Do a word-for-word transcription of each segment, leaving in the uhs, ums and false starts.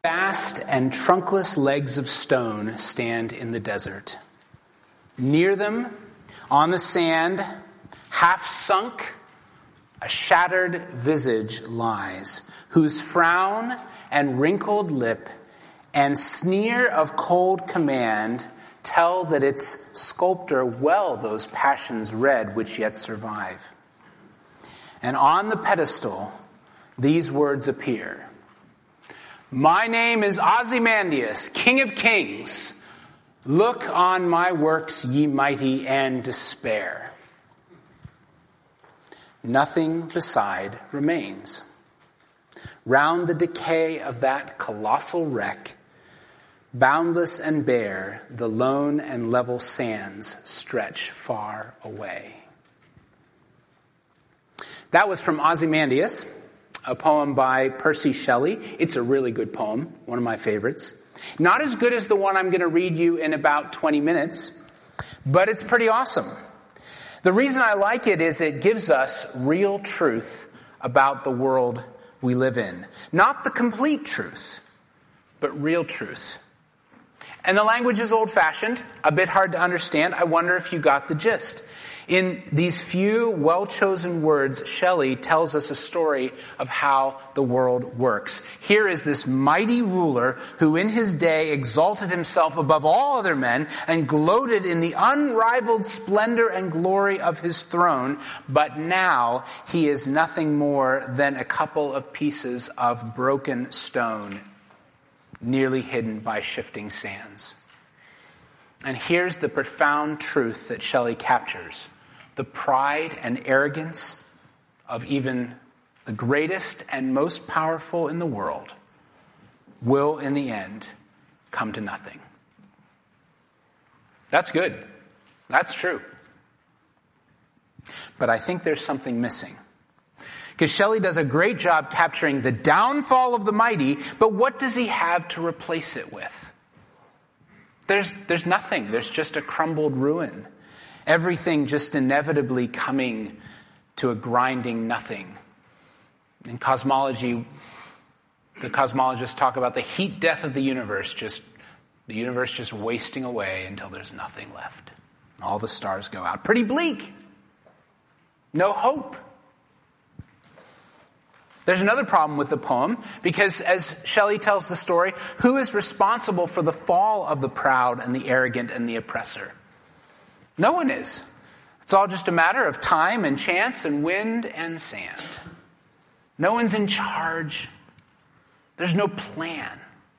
Vast and trunkless legs of stone stand in the desert. Near them, on the sand, half sunk, a shattered visage lies, whose frown and wrinkled lip and sneer of cold command tell that its sculptor well those passions read which yet survive. And on the pedestal, these words appear. My name is Ozymandias, King of Kings. Look on my works, ye mighty, and despair. Nothing beside remains. Round the decay of that colossal wreck, boundless and bare, the lone and level sands stretch far away. That was from Ozymandias, a poem by Percy Shelley. It's a really good poem, one of my favorites. Not as good as the one I'm going to read you in about twenty minutes, but it's pretty awesome. The reason I like it is it gives us real truth about the world we live in. Not the complete truth, but real truth. And the language is old-fashioned, a bit hard to understand. I wonder if you got the gist. In these few well-chosen words, Shelley tells us a story of how the world works. Here is this mighty ruler who in his day exalted himself above all other men and gloated in the unrivaled splendor and glory of his throne, but now he is nothing more than a couple of pieces of broken stone, nearly hidden by shifting sands. And here's the profound truth that Shelley captures. The pride and arrogance of even the greatest and most powerful in the world will, in the end, come to nothing. That's good. That's true. But I think there's something missing. Because Shelley does a great job capturing the downfall of the mighty, but what does he have to replace it with? There's, there's nothing. There's just a crumbled ruin. Everything just inevitably coming to a grinding nothing. In cosmology, the cosmologists talk about the heat death of the universe, just the universe just wasting away until there's nothing left. All the stars go out. Pretty bleak. No hope. There's another problem with the poem, because as Shelley tells the story, who is responsible for the fall of the proud and the arrogant and the oppressor? No one is. It's all just a matter of time and chance and wind and sand. No one's in charge. There's no plan.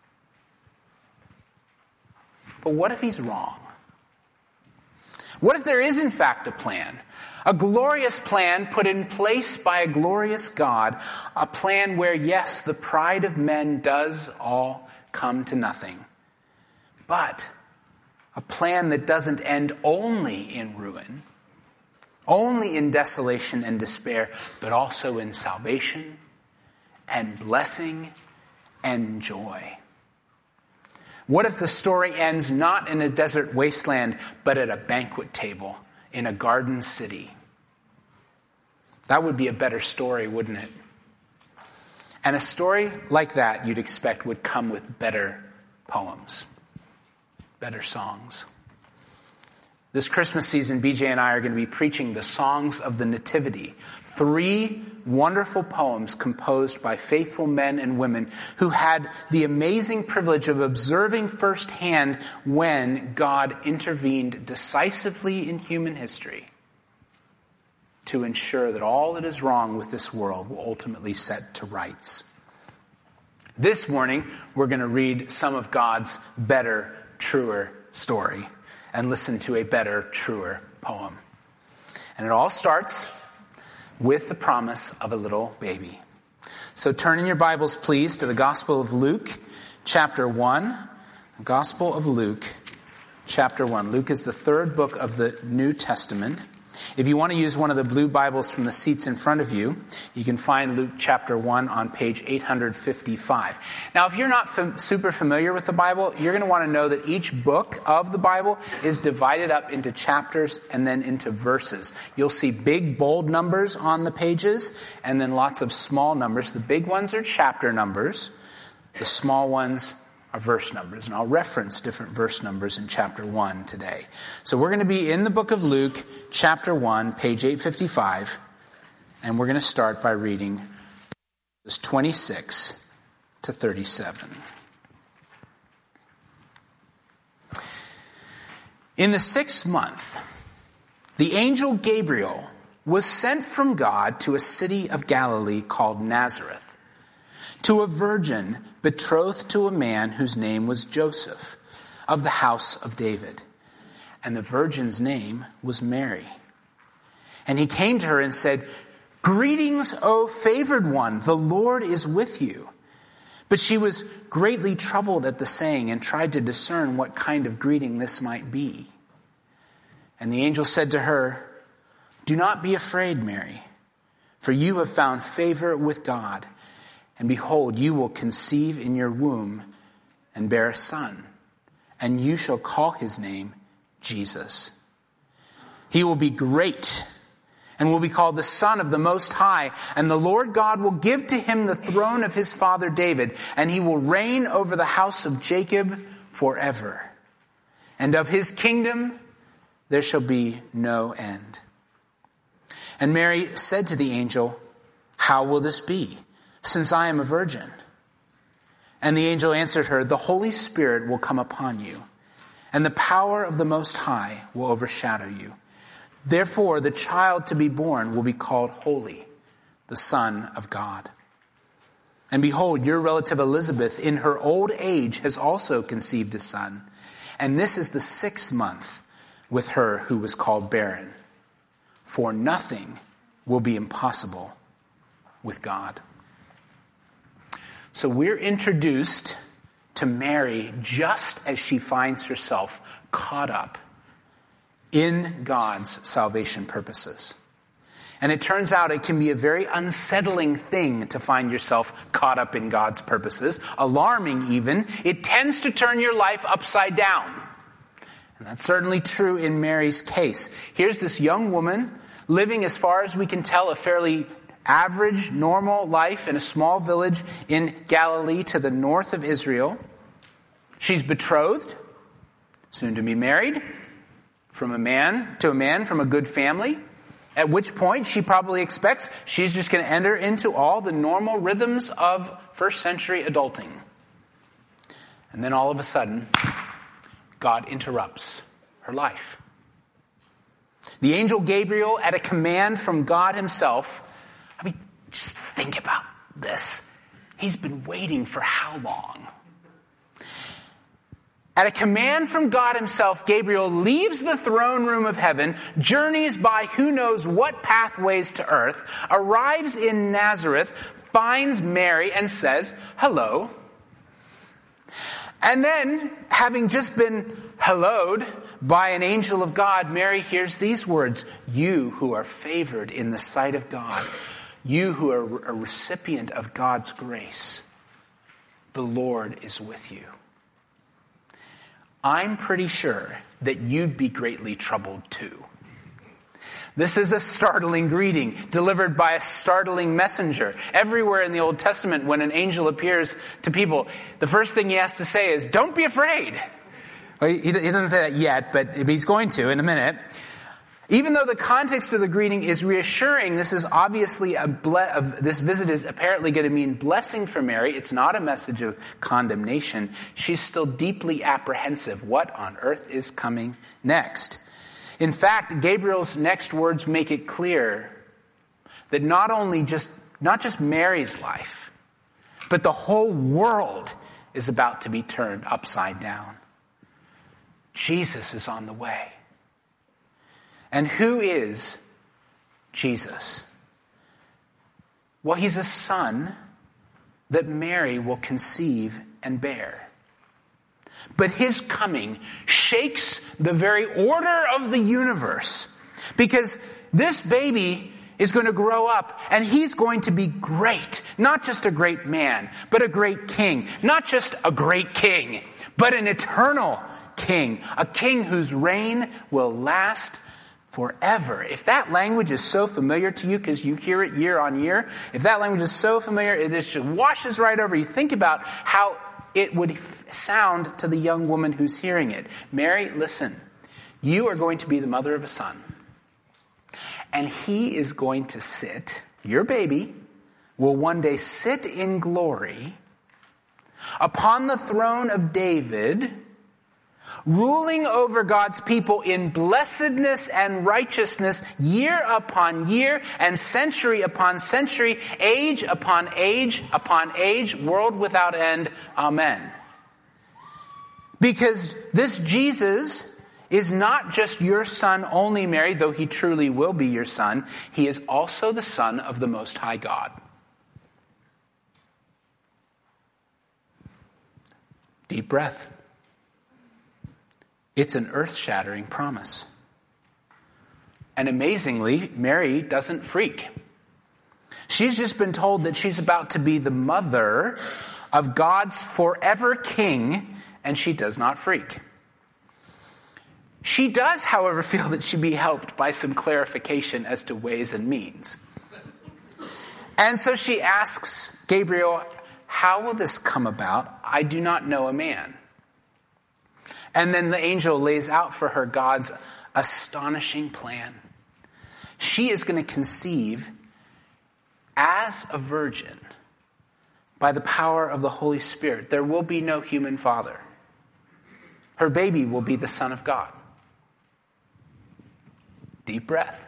But what if he's wrong? What if there is in fact a plan? A glorious plan put in place by a glorious God. A plan where, yes, the pride of men does all come to nothing. But a plan that doesn't end only in ruin, only in desolation and despair, but also in salvation and blessing and joy. What if the story ends not in a desert wasteland, but at a banquet table in a garden city? That would be a better story, wouldn't it? And a story like that, you'd expect, would come with better poems. Better songs. This Christmas season, B J and I are going to be preaching the Songs of the Nativity. Three wonderful poems composed by faithful men and women who had the amazing privilege of observing firsthand when God intervened decisively in human history to ensure that all that is wrong with this world will ultimately set to rights. This morning, we're going to read some of God's better, truer story and listen to a better, truer poem. And it all starts with the promise of a little baby. So turn in your Bibles, please, to the Gospel of Luke, chapter one. The Gospel of Luke, chapter one. Luke is the third book of the New Testament. If you want to use one of the blue Bibles from the seats in front of you, you can find Luke chapter one on page eight fifty-five. Now, if you're not fam- super familiar with the Bible, you're going to want to know that each book of the Bible is divided up into chapters and then into verses. You'll see big, bold numbers on the pages and then lots of small numbers. The big ones are chapter numbers. The small ones are verse numbers. And I'll reference different verse numbers in chapter one today. So we're going to be in the book of Luke, chapter one, page eight fifty-five. And we're going to start by reading verses twenty-six to thirty-seven. In the sixth month, the angel Gabriel was sent from God to a city of Galilee called Nazareth, to a virgin betrothed to a man whose name was Joseph, of the house of David. And the virgin's name was Mary. And he came to her and said, "Greetings, O favored one, the Lord is with you." But she was greatly troubled at the saying and tried to discern what kind of greeting this might be. And the angel said to her, "Do not be afraid, Mary, for you have found favor with God. And behold, you will conceive in your womb and bear a son, and you shall call his name Jesus. He will be great and will be called the Son of the Most High, and the Lord God will give to him the throne of his father David, and he will reign over the house of Jacob forever. And of his kingdom there shall be no end." And Mary said to the angel, "How will this be, since I am a virgin?" And the angel answered her, "The Holy Spirit will come upon you, and the power of the Most High will overshadow you. Therefore, the child to be born will be called Holy, the Son of God. And behold, your relative Elizabeth, in her old age, has also conceived a son. And this is the sixth month with her who was called barren. For nothing will be impossible with God." So we're introduced to Mary just as she finds herself caught up in God's salvation purposes. And it turns out it can be a very unsettling thing to find yourself caught up in God's purposes, alarming even. It tends to turn your life upside down. And that's certainly true in Mary's case. Here's this young woman living, as far as we can tell, a fairly average, normal life in a small village in Galilee to the north of Israel. She's betrothed, soon to be married, from a man to a man from a good family, at which point she probably expects she's just going to enter into all the normal rhythms of first century adulting. And then all of a sudden, God interrupts her life. The angel Gabriel, at a command from God himself, I mean, just think about this. He's been waiting for how long? At a command from God himself, Gabriel leaves the throne room of heaven, journeys by who knows what pathways to earth, arrives in Nazareth, finds Mary and says, "Hello." And then, having just been helloed by an angel of God, Mary hears these words, "You who are favored in the sight of God, you who are a recipient of God's grace, the Lord is with you." I'm pretty sure that you'd be greatly troubled too. This is a startling greeting delivered by a startling messenger. Everywhere in the Old Testament, when an angel appears to people, the first thing he has to say is, "Don't be afraid." Well, he doesn't say that yet, but he's going to in a minute. Even though the context of the greeting is reassuring, this is obviously a ble- this visit is apparently going to mean blessing for Mary. It's not a message of condemnation. She's still deeply apprehensive. What on earth is coming next? In fact, Gabriel's next words make it clear that not only just, not just Mary's life, but the whole world is about to be turned upside down. Jesus is on the way. And who is Jesus? Well, he's a son that Mary will conceive and bear. But his coming shakes the very order of the universe, because this baby is going to grow up and he's going to be great. Not just a great man, but a great king. Not just a great king, but an eternal king. A king whose reign will last forever. If that language is so familiar to you because you hear it year on year, if that language is so familiar, it just washes right over you. Think about how it would f- sound to the young woman who's hearing it. Mary, listen, you are going to be the mother of a son. And he is going to sit, your baby, will one day sit in glory upon the throne of David, ruling over God's people in blessedness and righteousness year upon year and century upon century, age upon age upon age, world without end. Amen. Because this Jesus is not just your son only, Mary, though he truly will be your son. He is also the Son of the Most High God. Deep breath. It's an earth-shattering promise. And amazingly, Mary doesn't freak. She's just been told that she's about to be the mother of God's forever king, and she does not freak. She does, however, feel that she'd be helped by some clarification as to ways and means. And so she asks Gabriel, "How will this come about? I do not know a man." And then the angel lays out for her God's astonishing plan. She is going to conceive as a virgin by the power of the Holy Spirit. There will be no human father. Her baby will be the Son of God. Deep breath.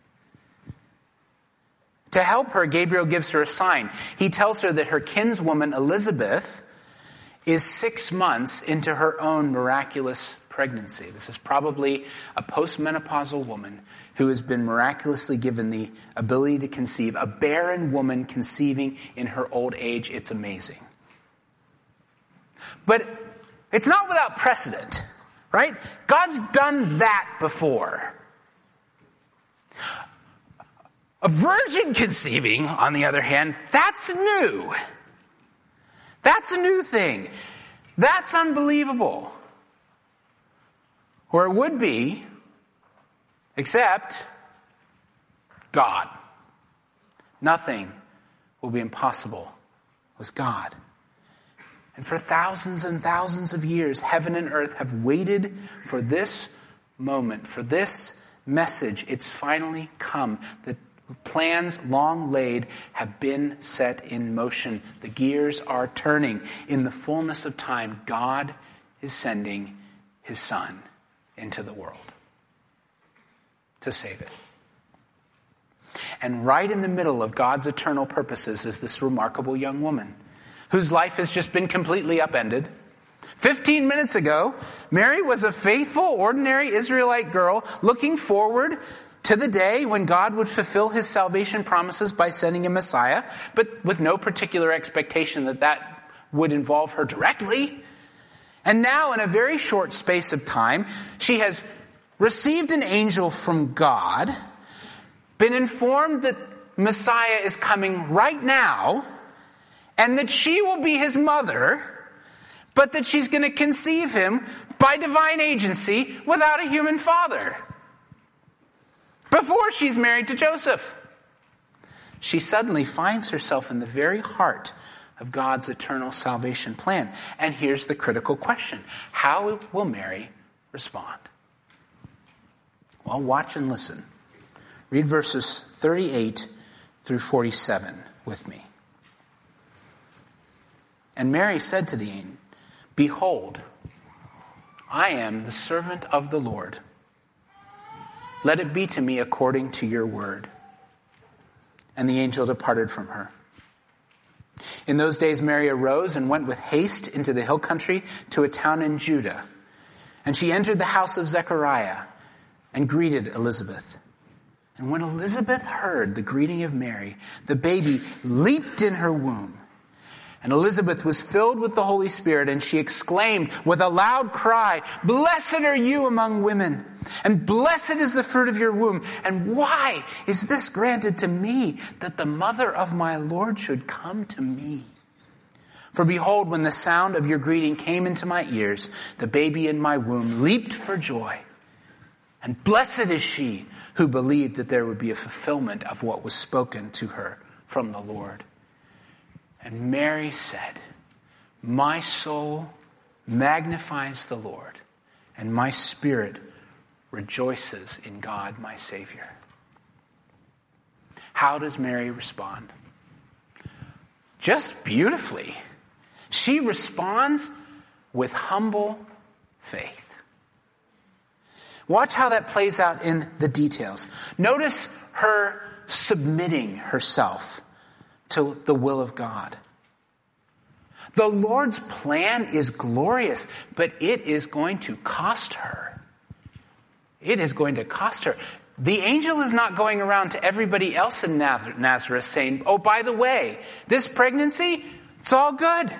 To help her, Gabriel gives her a sign. He tells her that her kinswoman Elizabeth is six months into her own miraculous pregnancy. This is probably a postmenopausal woman who has been miraculously given the ability to conceive. A barren woman conceiving in her old age. It's amazing. But it's not without precedent, right? God's done that before. A virgin conceiving, on the other hand, that's new. That's a new thing. That's unbelievable. Or it would be, except God. Nothing will be impossible with God. And for thousands and thousands of years, heaven and earth have waited for this moment, for this message. It's finally come. The plans long laid have been set in motion. The gears are turning. In the fullness of time, God is sending his Son into the world to save it. And right in the middle of God's eternal purposes is this remarkable young woman whose life has just been completely upended. Fifteen minutes ago, Mary was a faithful, ordinary Israelite girl looking forward to the day when God would fulfill his salvation promises by sending a Messiah, but with no particular expectation that that would involve her directly. And now, in a very short space of time, she has received an angel from God, been informed that Messiah is coming right now, and that she will be his mother, but that she's going to conceive him by divine agency without a human father. Before she's married to Joseph. She suddenly finds herself in the very heart of God's eternal salvation plan. And here's the critical question. How will Mary respond? Well, watch and listen. Read verses thirty-eight through forty-seven with me. And Mary said to the angel, "Behold, I am the servant of the Lord. Let it be to me according to your word." And the angel departed from her. In those days Mary arose and went with haste into the hill country to a town in Judah. And she entered the house of Zechariah and greeted Elizabeth. And when Elizabeth heard the greeting of Mary, the baby leaped in her womb. And Elizabeth was filled with the Holy Spirit, and she exclaimed with a loud cry, "Blessed are you among women, and blessed is the fruit of your womb. And why is this granted to me, that the mother of my Lord should come to me? For behold, when the sound of your greeting came into my ears, the baby in my womb leaped for joy. And blessed is she who believed that there would be a fulfillment of what was spoken to her from the Lord. And Mary said, my soul magnifies the Lord, and my spirit rejoices in God my Savior. How does Mary respond? Just beautifully. She responds with humble faith. Watch how that plays out in the details. Notice her submitting herself to the will of God. The Lord's plan is glorious, but it is going to cost her. It is going to cost her. The angel is not going around to everybody else in Nazareth saying, oh, by the way, this pregnancy, it's all good.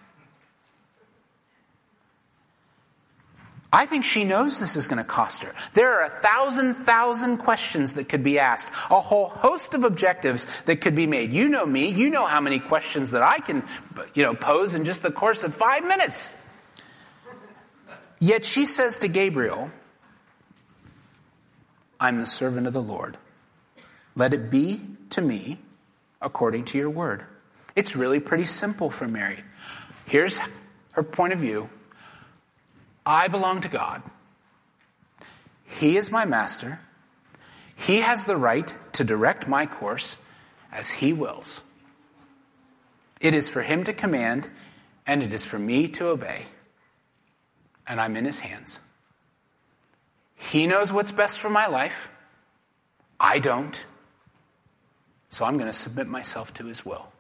I think she knows this is going to cost her. There are a thousand, thousand questions that could be asked. A whole host of objectives that could be made. You know me. You know how many questions that I can, you know, pose in just the course of five minutes. Yet she says to Gabriel, I'm the servant of the Lord. Let it be to me according to your word. It's really pretty simple for Mary. Here's her point of view. I belong to God. He is my master. He has the right to direct my course as he wills. It is for him to command, and it is for me to obey. And I'm in his hands. He knows what's best for my life. I don't. So I'm going to submit myself to his will.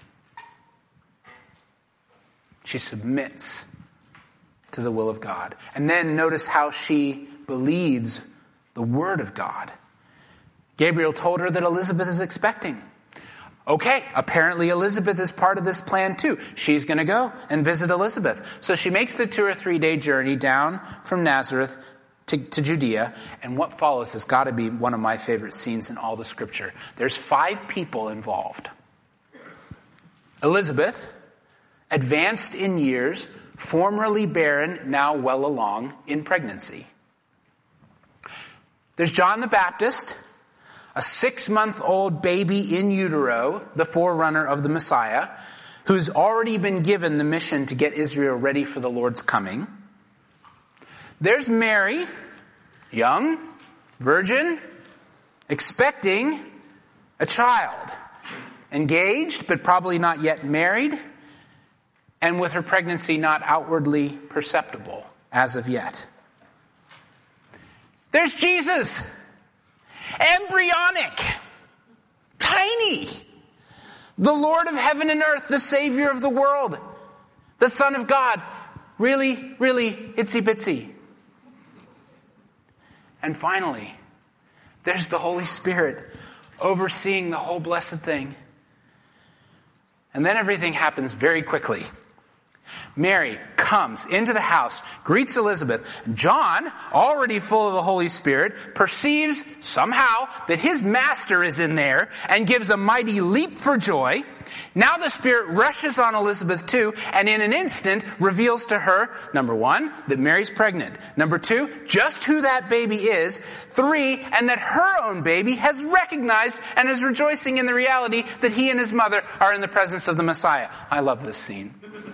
She submits to the will of God. And then notice how she believes the word of God. Gabriel told her that Elizabeth is expecting. Okay, apparently Elizabeth is part of this plan too. She's going to go and visit Elizabeth. So she makes the two or three day journey down from Nazareth to, to Judea. And what follows has got to be one of my favorite scenes in all the scripture. There's five people involved. Elizabeth, advanced in years, formerly barren, now well along in pregnancy. There's John the Baptist, a six-month-old baby in utero, the forerunner of the Messiah, who's already been given the mission to get Israel ready for the Lord's coming. There's Mary, young, virgin, expecting a child, engaged but probably not yet married, and with her pregnancy not outwardly perceptible as of yet. There's Jesus, embryonic, tiny, the Lord of heaven and earth, the Savior of the world, the Son of God, really, really itsy bitsy. And finally, there's the Holy Spirit overseeing the whole blessed thing. And then everything happens very quickly. Mary comes into the house, greets Elizabeth. John, already full of the Holy Spirit, perceives somehow that his master is in there and gives a mighty leap for joy. Now the Spirit rushes on Elizabeth too, and in an instant reveals to her, number one, that Mary's pregnant. Number two, just who that baby is. Three, and that her own baby has recognized and is rejoicing in the reality that he and his mother are in the presence of the Messiah. I love this scene.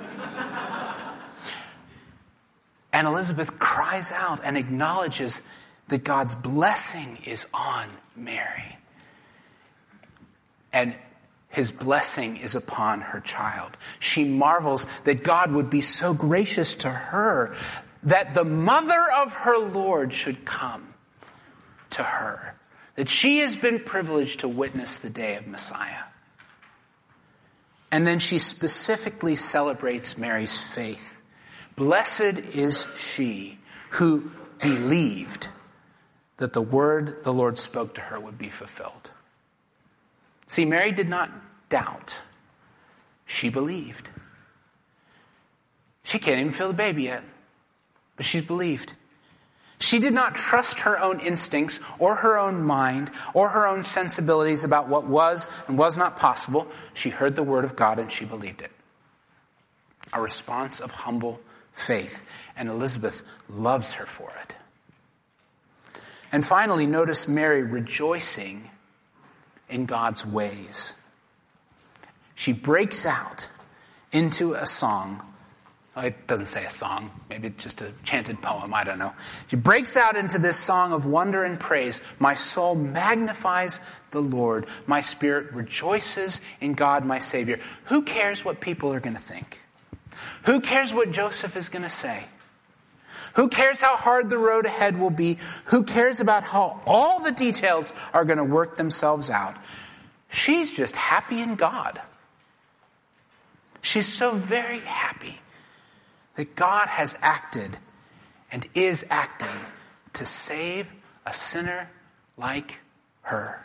And Elizabeth cries out and acknowledges that God's blessing is on Mary. And his blessing is upon her child. She marvels that God would be so gracious to her that the mother of her Lord should come to her. That she has been privileged to witness the day of Messiah. And then she specifically celebrates Mary's faith. Blessed is she who believed that the word the Lord spoke to her would be fulfilled. See, Mary did not doubt. She believed. She can't even feel the baby yet, but she's believed. She did not trust her own instincts or her own mind or her own sensibilities about what was and was not possible. She heard the word of God and she believed it. A response of humble faith. And Elizabeth loves her for it. And finally, notice Mary rejoicing in God's ways. She breaks out into a song. It doesn't say a song, maybe it's just a chanted poem, I don't know. She breaks out into this song of wonder and praise. My soul magnifies the Lord. My spirit rejoices in God, my Savior. Who cares what people are going to think? Who cares what Joseph is going to say? Who cares how hard the road ahead will be? Who cares about how all the details are going to work themselves out? She's just happy in God. She's so very happy that God has acted and is acting to save a sinner like her.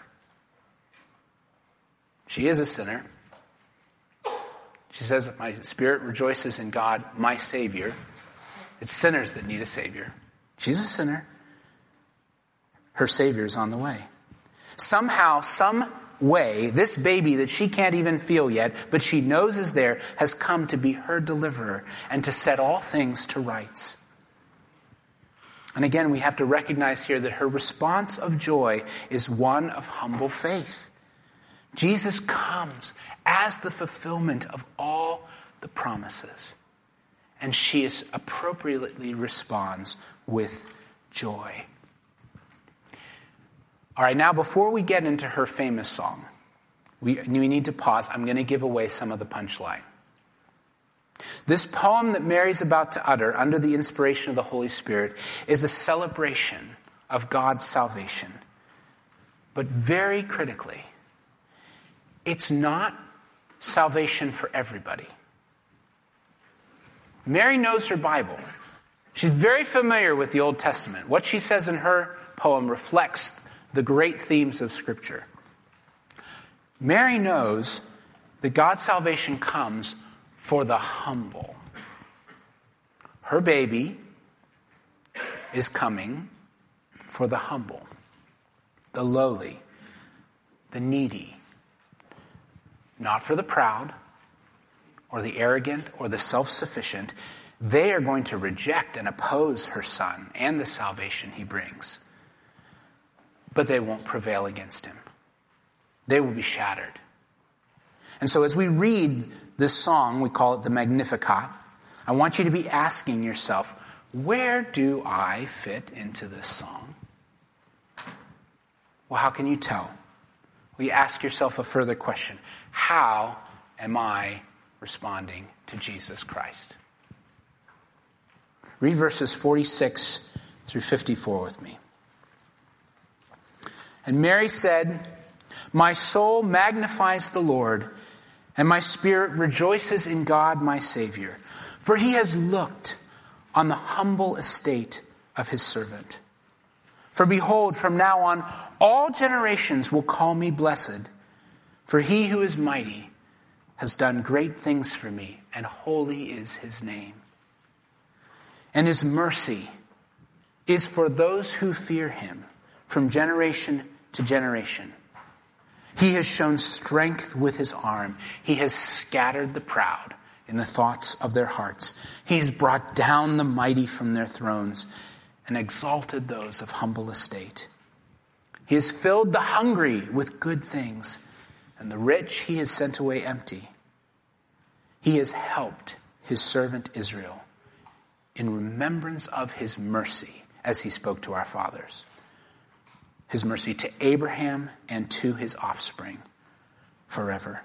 She is a sinner. She says, my spirit rejoices in God, my Savior. It's sinners that need a Savior. She's a sinner. Her Savior is on the way. Somehow, some way, this baby that she can't even feel yet, but she knows is there, has come to be her deliverer and to set all things to rights. And again, we have to recognize here that her response of joy is one of humble faith. Jesus comes as the fulfillment of all the promises. And she is appropriately responds with joy. All right, now before we get into her famous song, we, we need to pause. I'm going to give away some of the punchline. This poem that Mary's about to utter under the inspiration of the Holy Spirit is a celebration of God's salvation. But very critically, it's not salvation for everybody. Mary knows her Bible. She's very familiar with the Old Testament. What she says in her poem reflects the great themes of Scripture. Mary knows that God's salvation comes for the humble. Her baby is coming for the humble, the lowly, the needy. Not for the proud, or the arrogant, or the self-sufficient. They are going to reject and oppose her son and the salvation he brings. But they won't prevail against him. They will be shattered. And so as we read this song, we call it the Magnificat, I want you to be asking yourself, where do I fit into this song? Well, how can you tell? Well, you ask yourself a further question. How am I responding to Jesus Christ? Read verses forty-six through fifty-four with me. And Mary said, my soul magnifies the Lord, and my spirit rejoices in God my Savior, for he has looked on the humble estate of his servant. For behold, from now on, all generations will call me blessed, for he who is mighty has done great things for me, and holy is his name. And his mercy is for those who fear him from generation to generation. He has shown strength with his arm. He has scattered the proud in the thoughts of their hearts. He has brought down the mighty from their thrones and exalted those of humble estate. He has filled the hungry with good things, and the rich he has sent away empty. He has helped his servant Israel in remembrance of his mercy as he spoke to our fathers. His mercy to Abraham and to his offspring forever.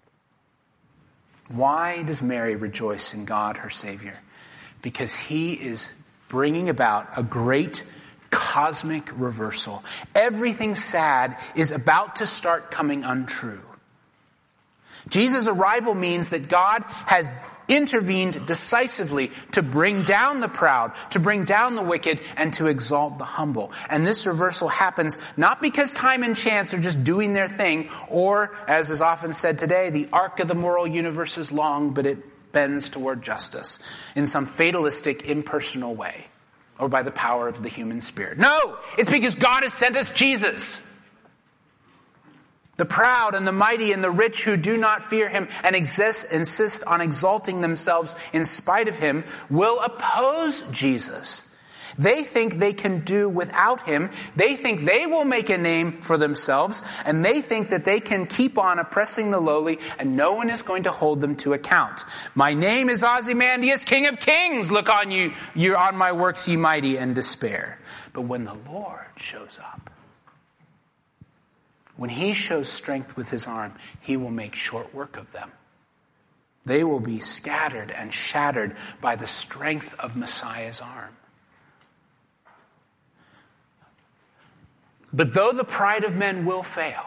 Why does Mary rejoice in God, her Savior? Because he is bringing about a great cosmic reversal. Everything sad is about to start coming untrue. Jesus' arrival means that God has intervened decisively to bring down the proud, to bring down the wicked, and to exalt the humble. And this reversal happens not because time and chance are just doing their thing, or, as is often said today, the arc of the moral universe is long, but it bends toward justice in some fatalistic, impersonal way, or by the power of the human spirit. No! It's because God has sent us Jesus. The proud and the mighty and the rich who do not fear him and exist, insist on exalting themselves in spite of him will oppose Jesus. They think they can do without him. They think they will make a name for themselves, and they think that they can keep on oppressing the lowly, and no one is going to hold them to account. My name is Ozymandias, King of Kings. Look on you, you're on my works, ye mighty, and despair. But when the Lord shows up, when he shows strength with his arm, he will make short work of them. They will be scattered and shattered by the strength of Messiah's arm. But though the pride of men will fail,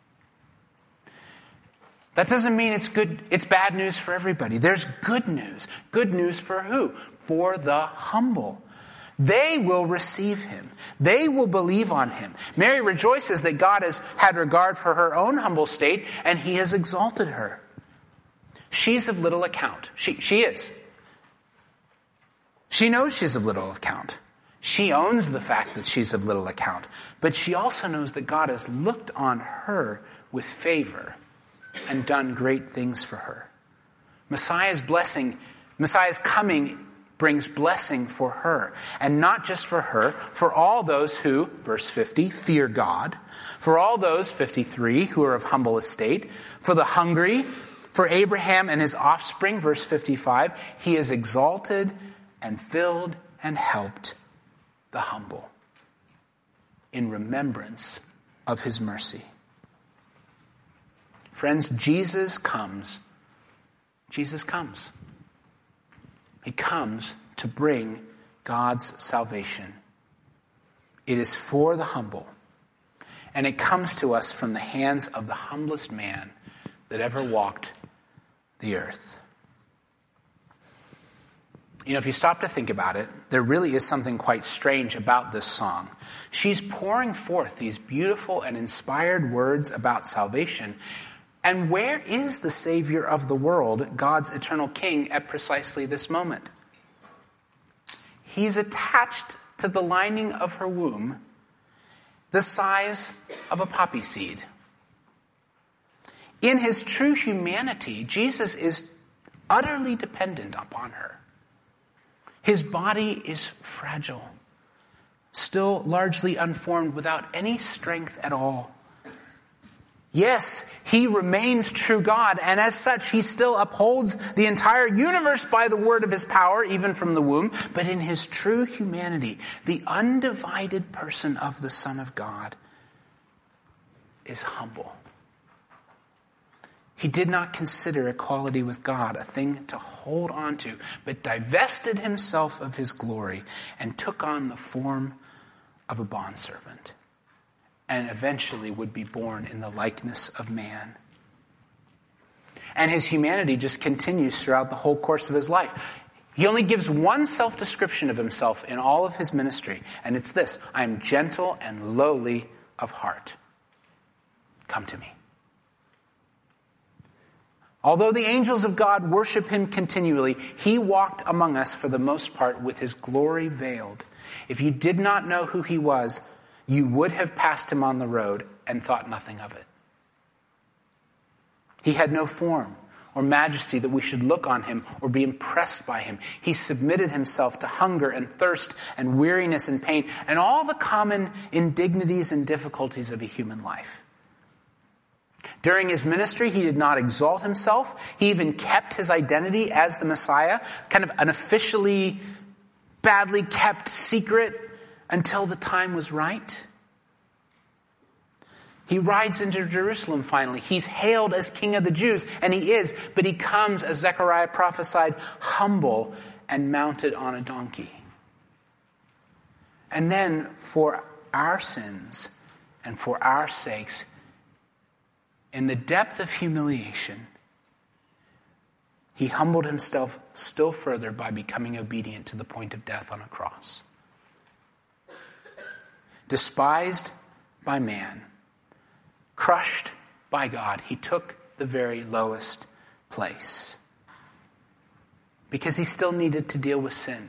that doesn't mean it's good, it's bad news for everybody. There's good news. Good news for who? For the humble. They will receive him. They will believe on him. Mary rejoices that God has had regard for her own humble state, and he has exalted her. She's of little account. She, she is. She knows she's of little account. She owns the fact that she's of little account. But she also knows that God has looked on her with favor and done great things for her. Messiah's blessing, Messiah's coming brings blessing for her. And not just for her, for all those who, verse fifty, fear God. For all those, fifty-three, who are of humble estate. For the hungry. For Abraham and his offspring, verse fifty-five, he has exalted and filled and helped the humble in remembrance of his mercy. Friends, Jesus comes. Jesus comes. He comes to bring God's salvation. It is for the humble. And it comes to us from the hands of the humblest man that ever walked the earth. You know, if you stop to think about it, there really is something quite strange about this song. She's pouring forth these beautiful and inspired words about salvation. And where is the Savior of the world, God's eternal King, at precisely this moment? He's attached to the lining of her womb, the size of a poppy seed. In his true humanity, Jesus is utterly dependent upon her. His body is fragile, still largely unformed, without any strength at all. Yes, he remains true God, and as such, he still upholds the entire universe by the word of his power, even from the womb. But in his true humanity, the undivided person of the Son of God is humble. He did not consider equality with God a thing to hold on to, but divested himself of his glory and took on the form of a bondservant, and eventually would be born in the likeness of man. And his humanity just continues throughout the whole course of his life. He only gives one self-description of himself in all of his ministry, and it's this: I am gentle and lowly of heart. Come to me. Although the angels of God worship him continually, he walked among us for the most part with his glory veiled. If you did not know who he was, you would have passed him on the road and thought nothing of it. He had no form or majesty that we should look on him or be impressed by him. He submitted himself to hunger and thirst and weariness and pain and all the common indignities and difficulties of a human life. During his ministry, he did not exalt himself. He even kept his identity as the Messiah, kind of an officially badly kept secret until the time was right. He rides into Jerusalem finally. He's hailed as King of the Jews, and he is, but he comes, as Zechariah prophesied, humble and mounted on a donkey. And then, for our sins and for our sakes, in the depth of humiliation, he humbled himself still further by becoming obedient to the point of death on a cross. Despised by man, crushed by God, he took the very lowest place. Because he still needed to deal with sin.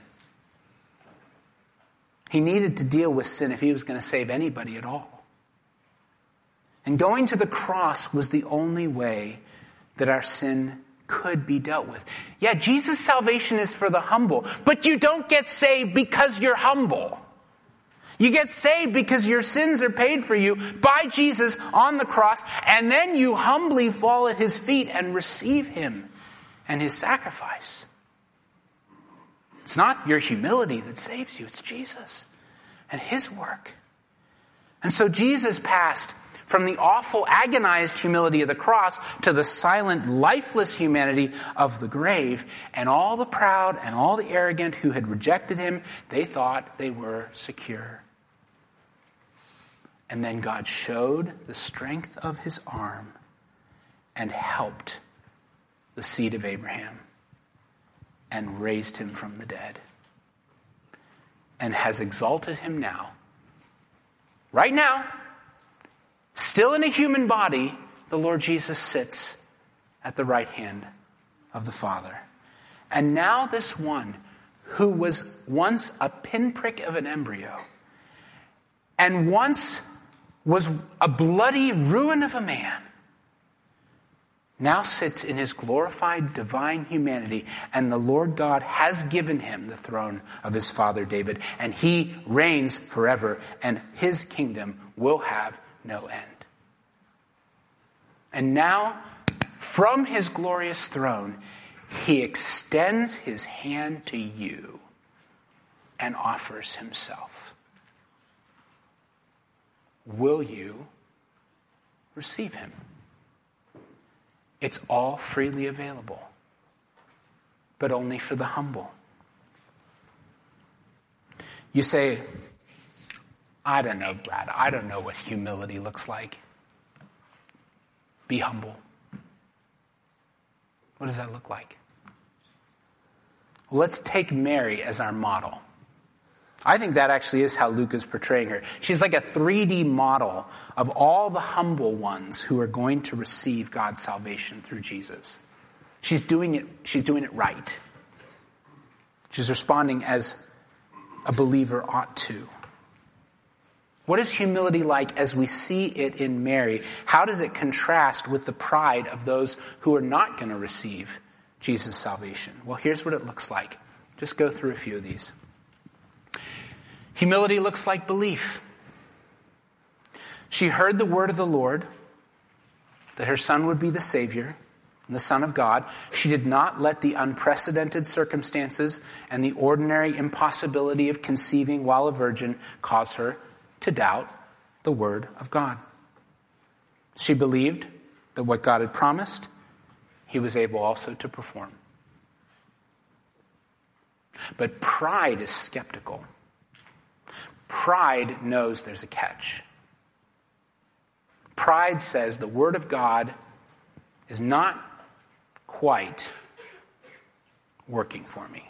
He needed to deal with sin if he was going to save anybody at all. And going to the cross was the only way that our sin could be dealt with. Yeah, Jesus' salvation is for the humble, but you don't get saved because you're humble. You get saved because your sins are paid for you by Jesus on the cross, and then you humbly fall at his feet and receive him and his sacrifice. It's not your humility that saves you, it's Jesus and his work. And so Jesus passed from the awful, agonized humility of the cross to the silent, lifeless humanity of the grave. And all the proud and all the arrogant who had rejected him, they thought they were secure. And then God showed the strength of his arm and helped the seed of Abraham and raised him from the dead and has exalted him now. Right now, still in a human body, the Lord Jesus sits at the right hand of the Father. And now this one who was once a pinprick of an embryo and once was a bloody ruin of a man, now sits in his glorified divine humanity, and the Lord God has given him the throne of his father David, and he reigns forever, and his kingdom will have no end. And now, from his glorious throne, he extends his hand to you and offers himself. Will you receive him? It's all freely available, but only for the humble. You say, I don't know, Brad. I don't know what humility looks like. Be humble. What does that look like? Let's take Mary as our model. I think that actually is how Luke is portraying her. She's like a three D model of all the humble ones who are going to receive God's salvation through Jesus. She's doing it, she's doing it right. She's responding as a believer ought to. What is humility like as we see it in Mary? How does it contrast with the pride of those who are not going to receive Jesus' salvation? Well, here's what it looks like. Just go through a few of these. Humility looks like belief. She heard the word of the Lord, that her son would be the Savior and the Son of God. She did not let the unprecedented circumstances and the ordinary impossibility of conceiving while a virgin cause her to doubt the word of God. She believed that what God had promised, he was able also to perform. But pride is skeptical. Pride knows there's a catch. Pride says the word of God is not quite working for me.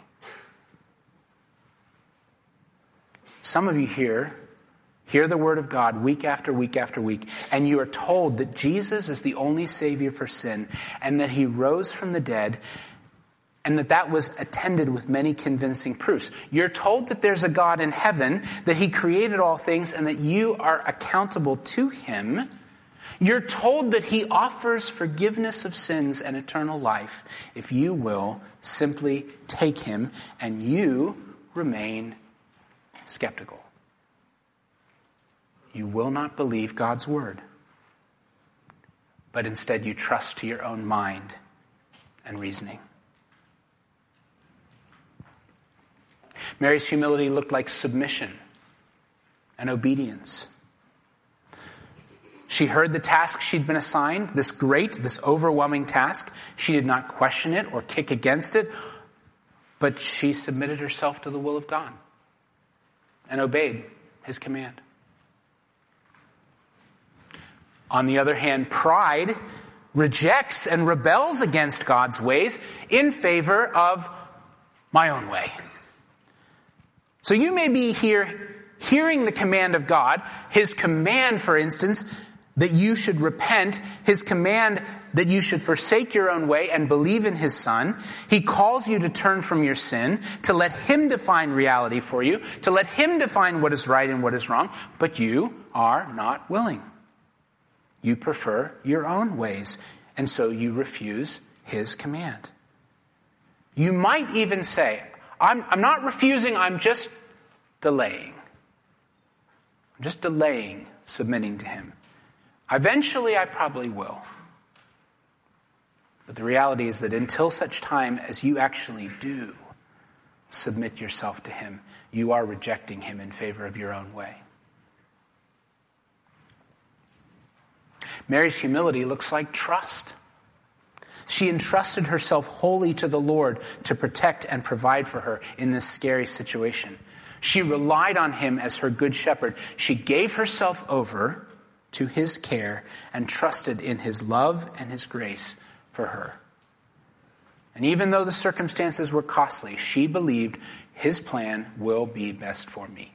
Some of you here hear the word of God week after week after week, and you are told that Jesus is the only Savior for sin, and that he rose from the dead, and that that was attended with many convincing proofs. You're told that there's a God in heaven, that he created all things, and that you are accountable to him. You're told that he offers forgiveness of sins and eternal life if you will simply take him, and you remain skeptical. You will not believe God's word, but instead you trust to your own mind and reasoning. Mary's humility looked like submission and obedience. She heard the task she'd been assigned, this great, this overwhelming task. She did not question it or kick against it, but she submitted herself to the will of God and obeyed his command. On the other hand, pride rejects and rebels against God's ways in favor of my own way. So you may be here hearing the command of God, his command, for instance, that you should repent, his command that you should forsake your own way and believe in his Son. He calls you to turn from your sin, to let him define reality for you, to let him define what is right and what is wrong, but you are not willing. You prefer your own ways, and so you refuse his command. You might even say, I'm, I'm not refusing, I'm just delaying. I'm just delaying submitting to him. Eventually, I probably will. But the reality is that until such time as you actually do submit yourself to him, you are rejecting him in favor of your own way. Mary's humility looks like trust. She entrusted herself wholly to the Lord to protect and provide for her in this scary situation. She relied on him as her good shepherd. She gave herself over to his care and trusted in his love and his grace for her. And even though the circumstances were costly, she believed his plan will be best for me.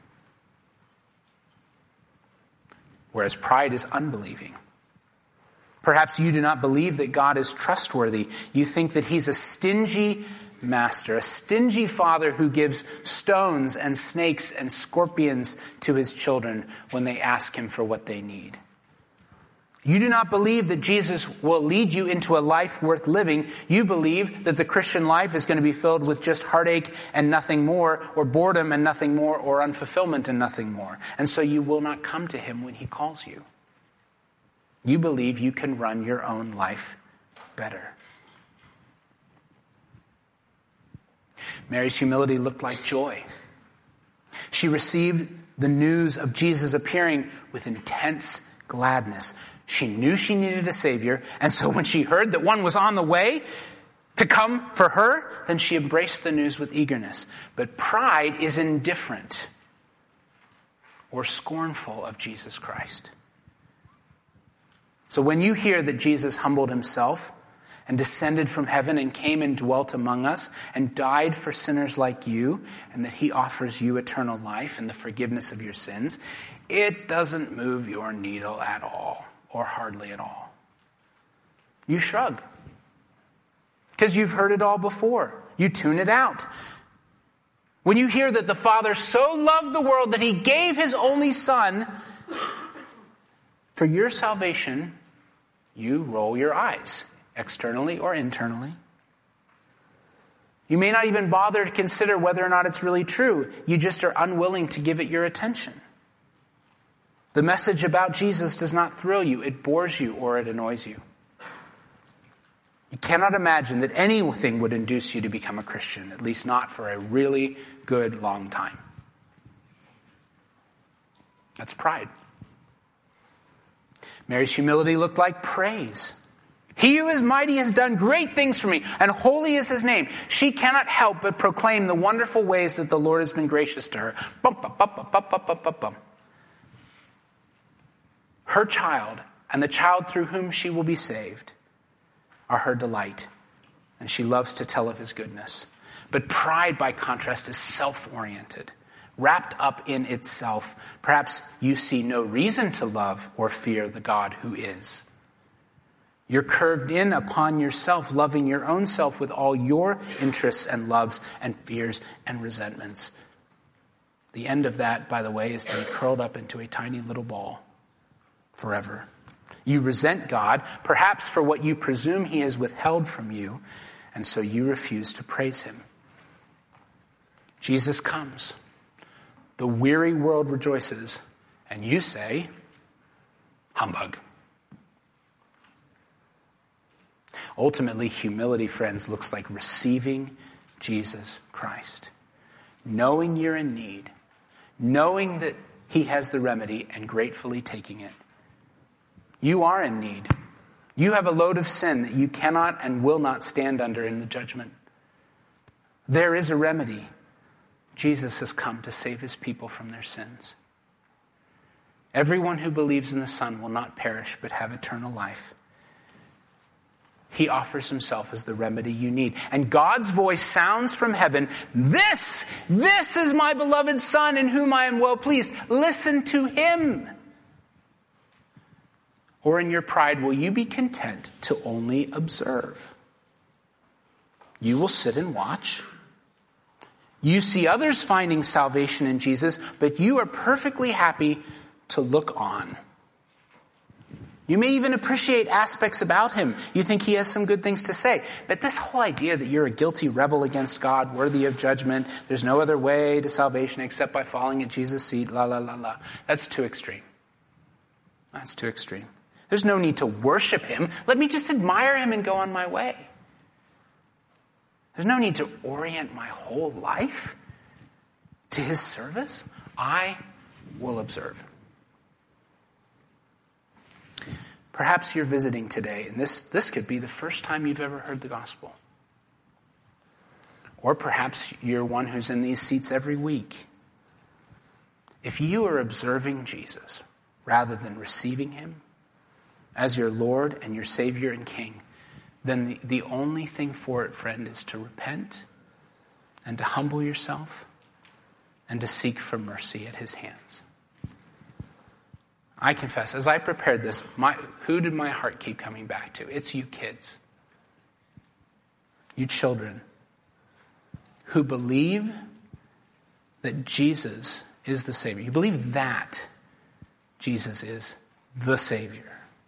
Whereas pride is unbelieving. Perhaps you do not believe that God is trustworthy. You think that he's a stingy master, a stingy father who gives stones and snakes and scorpions to his children when they ask him for what they need. You do not believe that Jesus will lead you into a life worth living. You believe that the Christian life is going to be filled with just heartache and nothing more, or boredom and nothing more, or unfulfillment and nothing more. And so you will not come to him when he calls you. You believe you can run your own life better. Mary's humility looked like joy. She received the news of Jesus appearing with intense gladness. She knew she needed a Savior, and so when she heard that one was on the way to come for her, then she embraced the news with eagerness. But pride is indifferent or scornful of Jesus Christ. So when you hear that Jesus humbled himself and descended from heaven and came and dwelt among us and died for sinners like you, and that he offers you eternal life and the forgiveness of your sins, it doesn't move your needle at all, or hardly at all. You shrug. Because you've heard it all before. You tune it out. When you hear that the Father so loved the world that he gave his only Son for your salvation, you roll your eyes, externally or internally. You may not even bother to consider whether or not it's really true. You just are unwilling to give it your attention. The message about Jesus does not thrill you. It bores you or it annoys you. You cannot imagine that anything would induce you to become a Christian, at least not for a really good long time. That's pride. Mary's humility looked like praise. He who is mighty has done great things for me, and holy is his name. She cannot help but proclaim the wonderful ways that the Lord has been gracious to her. Bum, bum, bum, bum, bum, bum, bum, bum. Her child and the child through whom she will be saved are her delight, and she loves to tell of his goodness. But pride, by contrast, is self-oriented, wrapped up in itself. Perhaps you see no reason to love or fear the God who is. You're curved in upon yourself, loving your own self with all your interests and loves and fears and resentments. The end of that, by the way, is to be curled up into a tiny little ball forever. You resent God, perhaps for what you presume he has withheld from you, and so you refuse to praise him. Jesus comes. The weary world rejoices, and you say, humbug. Ultimately, humility, friends, looks like receiving Jesus Christ. Knowing you're in need, knowing that he has the remedy, and gratefully taking it. You are in need. You have a load of sin that you cannot and will not stand under in the judgment. There is a remedy. Jesus has come to save his people from their sins. Everyone who believes in the Son will not perish but have eternal life. He offers himself as the remedy you need. And God's voice sounds from heaven, This, this is my beloved Son in whom I am well pleased. Listen to him. Or in your pride, will you be content to only observe? You will sit and watch. You see others finding salvation in Jesus, but you are perfectly happy to look on. You may even appreciate aspects about him. You think he has some good things to say. But this whole idea that you're a guilty rebel against God, worthy of judgment, there's no other way to salvation except by falling at Jesus' feet, la, la, la, la. That's too extreme. That's too extreme. There's no need to worship him. Let me just admire him and go on my way. There's no need to orient my whole life to his service. I will observe. Perhaps you're visiting today, and this, this could be the first time you've ever heard the gospel. Or perhaps you're one who's in these seats every week. If you are observing Jesus rather than receiving him as your Lord and your Savior and King, then the, the only thing for it, friend, is to repent and to humble yourself and to seek for mercy at his hands. I confess, as I prepared this, my, who did my heart keep coming back to? It's you kids. You children who believe that Jesus is the Savior. You believe that Jesus is the Savior.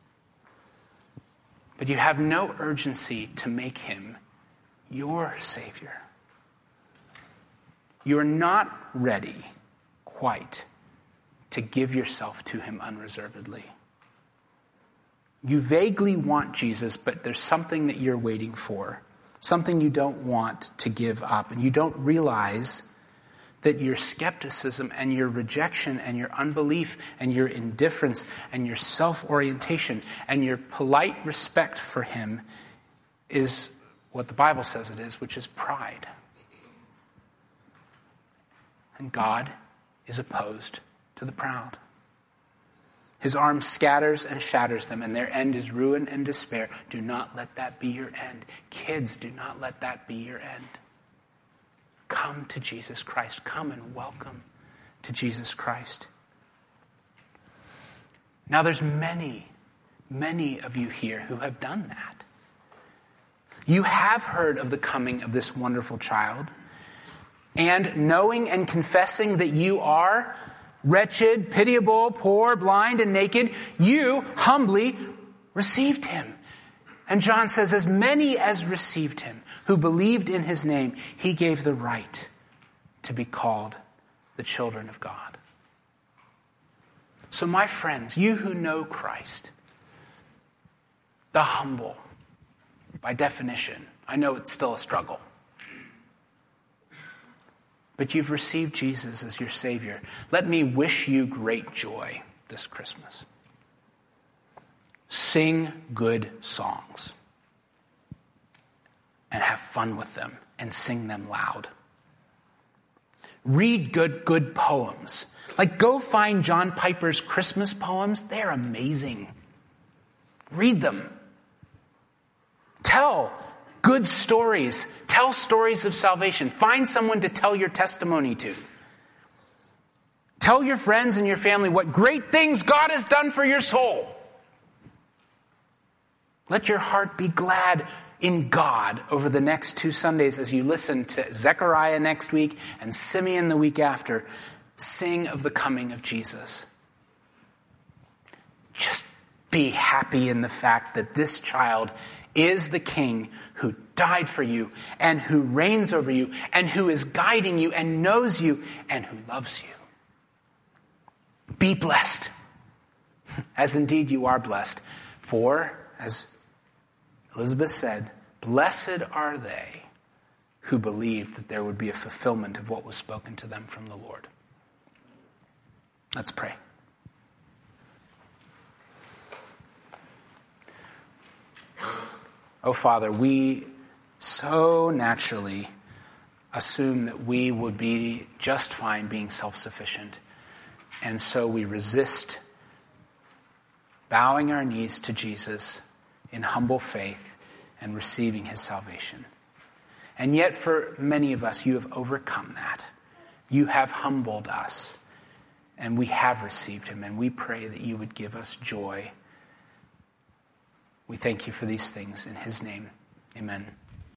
But you have no urgency to make him your Savior. You're not ready quite to give yourself to him unreservedly. You vaguely want Jesus, but there's something that you're waiting for, something you don't want to give up, and you don't realize that your skepticism and your rejection and your unbelief and your indifference and your self-orientation and your polite respect for him is what the Bible says it is, which is pride. And God is opposed to the proud. His arm scatters and shatters them, and their end is ruin and despair. Do not let that be your end. Kids, do not let that be your end. Come to Jesus Christ. Come and welcome to Jesus Christ. Now there's many, many of you here who have done that. You have heard of the coming of this wonderful child, and knowing and confessing that you are wretched, pitiable, poor, blind, and naked, you humbly received him. And John says, as many as received him, who believed in his name, he gave the right to be called the children of God. So my friends, you who know Christ, the humble, by definition, I know it's still a struggle, but you've received Jesus as your Savior. Let me wish you great joy this Christmas. Sing good songs and have fun with them and sing them loud. Read good, good poems. Like, go find John Piper's Christmas poems. They're amazing. Read them. Tell good stories. Tell stories of salvation. Find someone to tell your testimony to. Tell your friends and your family what great things God has done for your soul. Let your heart be glad in God over the next two Sundays as you listen to Zechariah next week and Simeon the week after sing of the coming of Jesus. Just be happy in the fact that this child is the King who died for you and who reigns over you and who is guiding you and knows you and who loves you. Be blessed, as indeed you are blessed. For, as Elizabeth said, blessed are they who believed that there would be a fulfillment of what was spoken to them from the Lord. Let's pray. Oh, Father, we so naturally assume that we would be just fine being self-sufficient. And so we resist bowing our knees to Jesus in humble faith and receiving his salvation. And yet for many of us, you have overcome that. You have humbled us, and we have received him, and we pray that you would give us joy. We thank you for these things in his name. Amen.